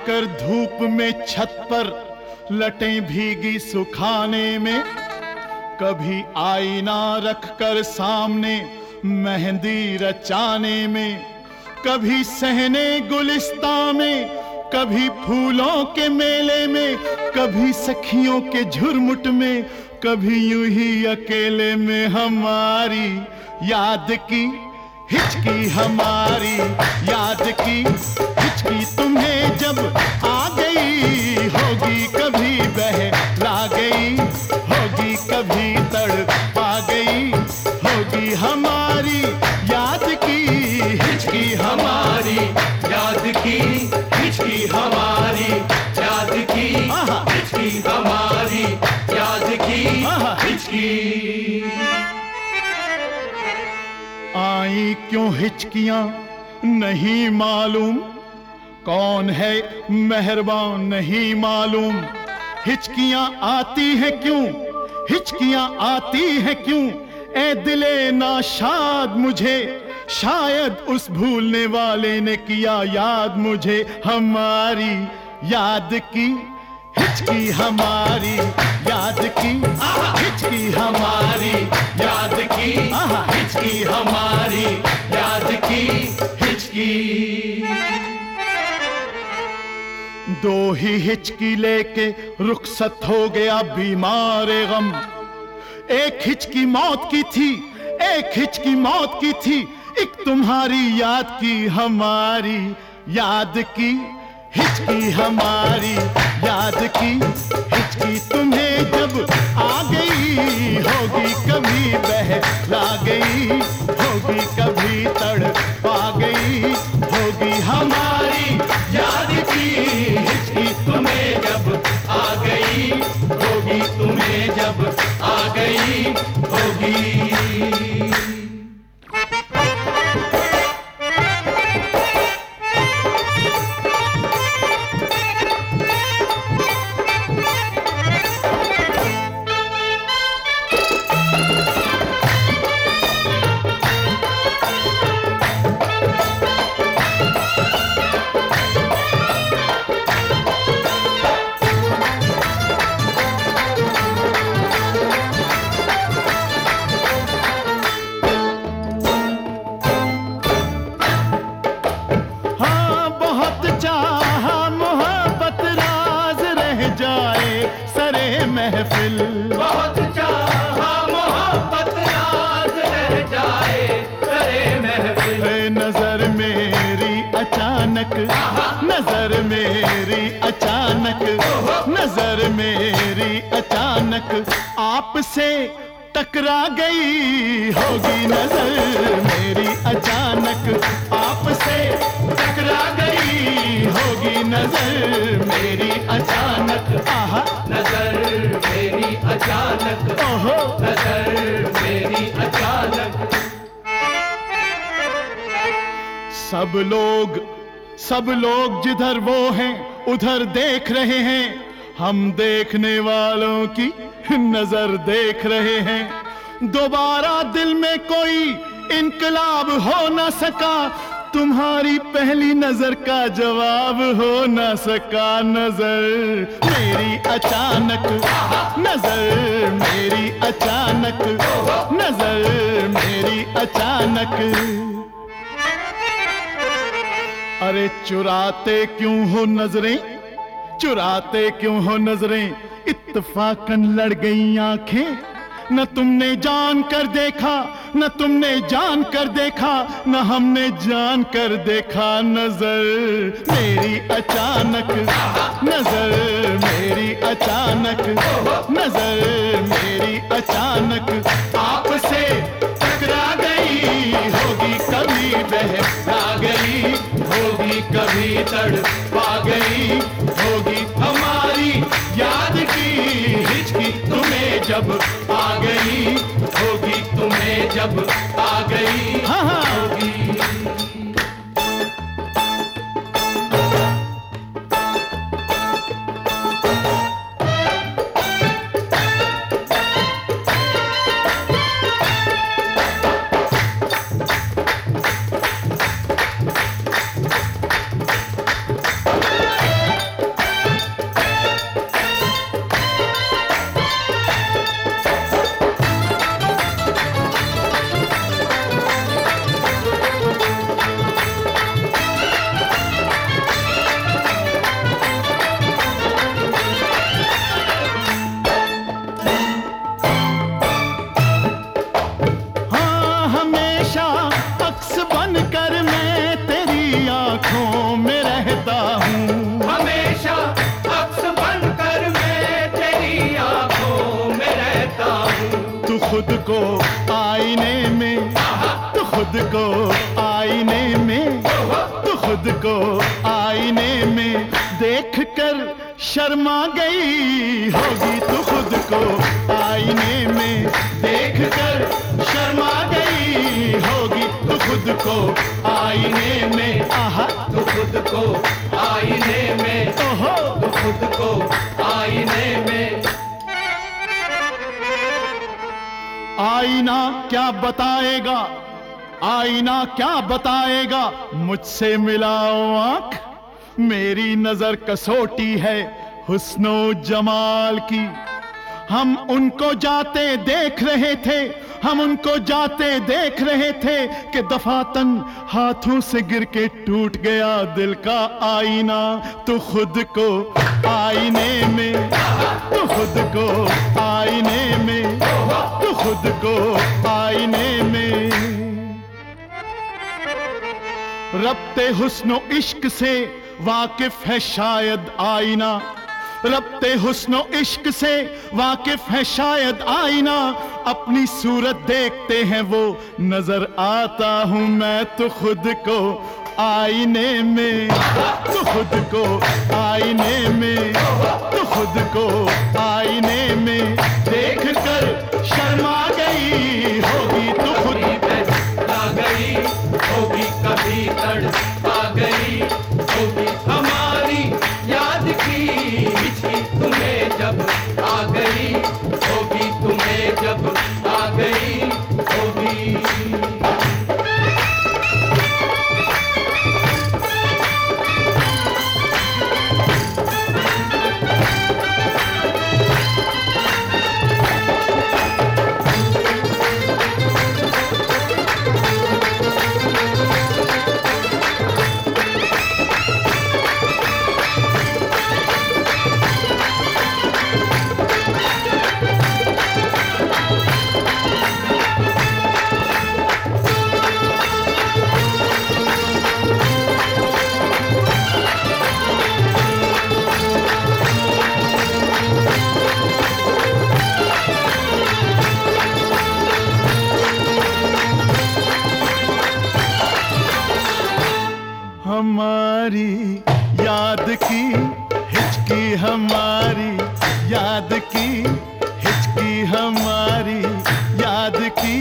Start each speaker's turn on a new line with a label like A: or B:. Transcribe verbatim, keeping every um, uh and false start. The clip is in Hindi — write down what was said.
A: आकर धूप में छत पर लटें भीगी सुखाने में, कभी आईना रखकर सामने मेहंदी रचाने में, कभी सहने गुलिस्ता में, कभी फूलों के मेले में, कभी सखियों के झुरमुट में, कभी यूं ही अकेले में हमारी याद की हिचकी, हमारी याद की हिचकी तुम्हें जब आ गई होगी, कभी बहला गई होगी, कभी तड़पा गई होगी, हमारी याद की हिचकी, हमारी
B: याद की हिचकी, हमारी याद की हिचकी, हमारी याद की हिचकी।
A: आई क्यों हिचकियां नहीं मालूम, कौन है मेहरबान नहीं मालूम, हिचकियां आती हैं क्यों, हिचकियां आती हैं क्यों, ए दिले नाशाद मुझे, शायद उस भूलने वाले ने किया याद मुझे, हमारी याद की हिचकी, हमारी याद की हिचकी, हमारी
B: याद की हिचकी, हमारी याद की हिचकी।
A: दो ही हिचकी लेके रुखसत हो गया बीमार गम, एक हिचकी मौत की थी, एक हिचकी मौत की थी, एक तुम्हारी याद की, हमारी याद की हिचकी, हमारी याद की हिचकी तुम्हें जब आ गई होगी, कभी बहला गई होगी, कभी तड़पा गई होगी, हमारी
B: याद की हिचकी तुम्हें जब आ गई होगी, तुम्हें जब आ गई होगी।
A: महफिल,
B: बहुत चाहा मोहब्बत राज रह जाए करे महफिल,
A: नजर मेरी अचानक, नजर मेरी अचानक, नजर मेरी अचानक आपसे टकरा गई होगी, नजर मेरी अचानक आपसे
B: टकरा गई
A: होगी, नजर मेरी अचानक, आहा
B: नजर मेरी अचानक,
A: ओहो
B: नजर मेरी अचानक।
A: सब लोग सब लोग जिधर वो हैं उधर देख रहे हैं, हम देखने वालों की नजर देख रहे हैं, दोबारा दिल में कोई इनकलाब हो ना सका, तुम्हारी पहली नजर का जवाब हो ना सका, नजर मेरी अचानक, नजर मेरी अचानक, नजर मेरी अचानक। अरे चुराते क्यों हो नजरें, चुराते क्यों हो नजरें, इत्तफाकन लड़ गई आंखें, न तुमने जान कर देखा, न तुमने जान कर देखा, न हमने जान कर देखा, नजर मेरी अचानक, नजर मेरी अचानक, नजर मेरी अचानक आपसे टकरा गई होगी, कभी बहला गई
B: होगी, कभी तड़पा गई होगी, हमारी याद की हिचकी तुम्हें जब आ गई होगी, तुम्हें जब आ गई होगी।
A: खुद को आईने में, तू खुद को आईने में, तू खुद को आईने में देख कर शर्मा गई होगी। तू खुद को आईने में देख कर शर्मा गई होगी। तू खुद को आईने में, आहा,
B: तू खुद को आईने में,
A: ओहो,
B: तू खुद को आईने में।
A: आईना क्या बताएगा, आईना क्या बताएगा, मुझसे मिलाओ आंख। मेरी नजर कसौटी है हुस्नो जमाल की। हम उनको जाते देख रहे थे, हम उनको जाते देख रहे थे कि दफातन हाथों से गिर के टूट गया दिल का आईना। तू खुद को आईने में, तू खुद को आईने में, तू खुद को आईने में। रब्ते हुस्नो इश्क से वाकिफ है शायद आईना, रब्ते हुस्नो इश्क से वाकिफ है शायद आईना। अपनी सूरत देखते हैं वो नजर आता हूं मैं। तो खुद को आईने में, तो खुद को आईने में, तो खुद को आईने में देख कर शर्मा गई होगी। तो खुद
B: आ गई होगी, कभी तड़पा गई होगी हमारी याद की हिचकी तुम्हें जब आ गई होगी, तुम्हें जब आ गई होगी।
A: हमारी याद की हिचकी, हमारी याद की हिचकी, हमारी याद की